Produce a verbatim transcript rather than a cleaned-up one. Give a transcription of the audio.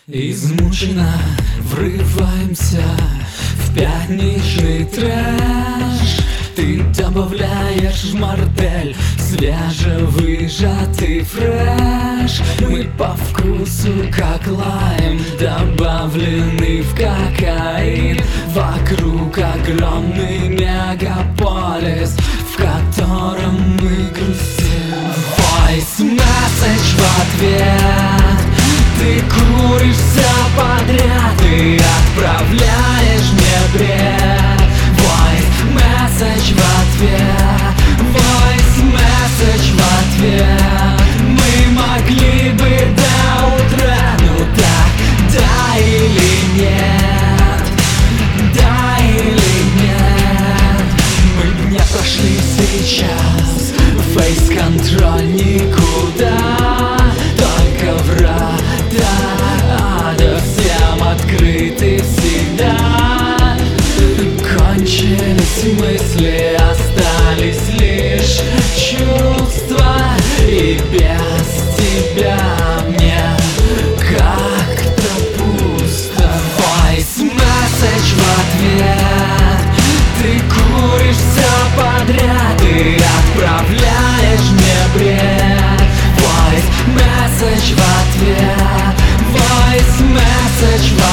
Измученно врываемся в пятничный трэш. Ты добавляешь в мартель свежевыжатый фреш. Мы по вкусу как лайм, добавленный в кокаин. Вокруг огромный мегаполис, в котором мы грустим. Voice message в ответ. Ты куришь все подряд и отправляешь мне бред. Voice message в ответ. Voice message в ответ. Мы могли бы до утра, ну так, да или нет? Да или нет? Мы не прошли сейчас, фейс-контроль никуда, только врата ада всем открыты всегда. Кончились мысли, остались лишь чувства, и без тебя мне как-то пусто. Voice message в ответ. Ты куришь все подряд и отправляешь мне бред. Voice message в ответ. Voice message в